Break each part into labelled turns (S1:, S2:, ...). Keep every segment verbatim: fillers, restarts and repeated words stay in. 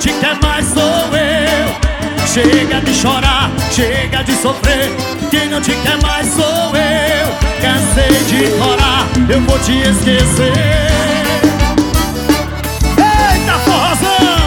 S1: te quer mais sou eu. Chega de chorar, chega de sofrer. Quem não te quer mais sou eu. Cansei de chorar, eu vou te esquecer. Eita, forrozão!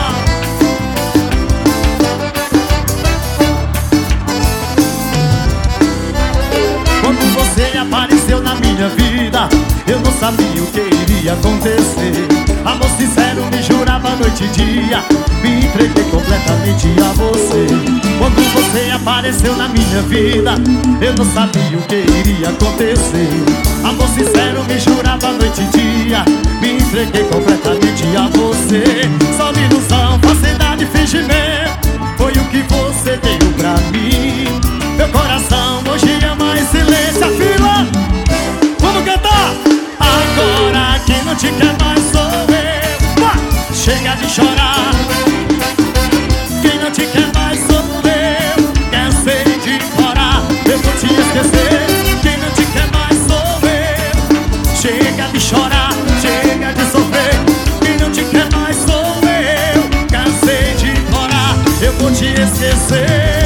S1: Quando você apareceu na minha vida, eu não sabia o que iria acontecer. Amor sincero, me jurava noite e dia, me entreguei completamente a você. Quando você apareceu na minha vida, eu não sabia o que iria acontecer. Amor sincero, me jurava noite e dia, me entreguei completamente a você. Só ilusão, falsidade, fingimento, foi o que você deu pra mim. Meu coração hoje ama em silêncio. A fila, vamos cantar! Agora quem não te quer mais sou eu. Chega de chorar, quem não te quer mais sou eu. Cansei de chorar, eu vou te esquecer. Quem não te quer mais sou eu. Chega de chorar, chega de sofrer. Quem não te quer mais sou eu. Cansei de chorar, eu vou te esquecer.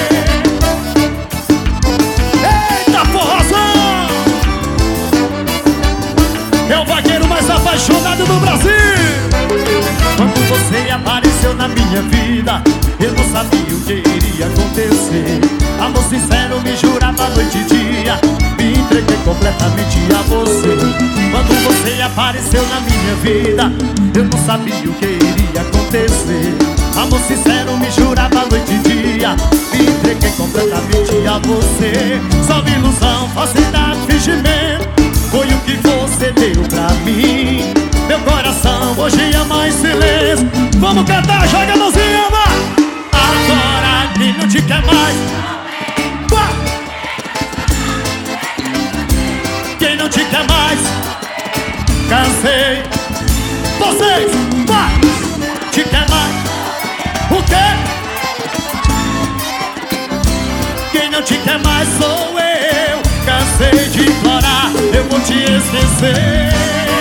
S1: Eita, forrozão! É o vaqueiro mais apaixonado do Brasil. Quando você apareceu na minha vida, eu não sabia o que iria acontecer. Amor sincero, me jurava noite e dia, me entreguei completamente a você. Quando você apareceu na minha vida, eu não sabia o que iria acontecer. Amor sincero, me jurava noite e dia, me entreguei completamente a você. Só ilusão, falsidade, fingimento, foi o que você deu pra mim. Meu coração hoje ama em silêncio. Vamos cantar, joga a mãozinha, vai! Agora quem não te quer mais, vai! Quem não te quer mais, cansei. Vocês, vai! Te quer mais, o quê? Quem não te quer mais sou eu. Cansei de chorar, eu vou te esquecer.